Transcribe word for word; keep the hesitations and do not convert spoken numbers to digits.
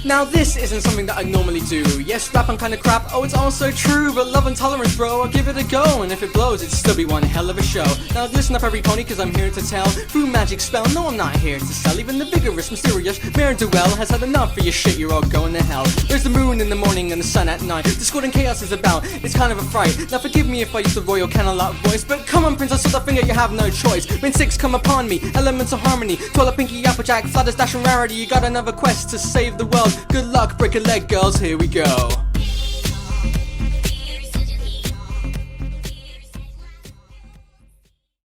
Now this isn't something that I normally do. Yes, rap I'm kinda crap, oh it's all so true. But love and tolerance bro, I'll give it a go. And if it blows, it'd still be one hell of a show. Now listen up every pony, cause I'm here to tell. Through magic spell, no I'm not here to sell. Even the vigorous, mysterious Marin-Duel has had enough for your shit, you're all going to hell. There's the moon in the morning and the sun at night. Discord and chaos is about, it's kind of a fright. Now forgive me if I use the Royal Camelot voice, but come on Princess Littlefinger, you have no choice. When six come upon me, elements of harmony. Twirl Pinky, Applejack, Flutters, Dash and Rarity. You got another quest to save the world. Good luck, break a leg girls, here we go.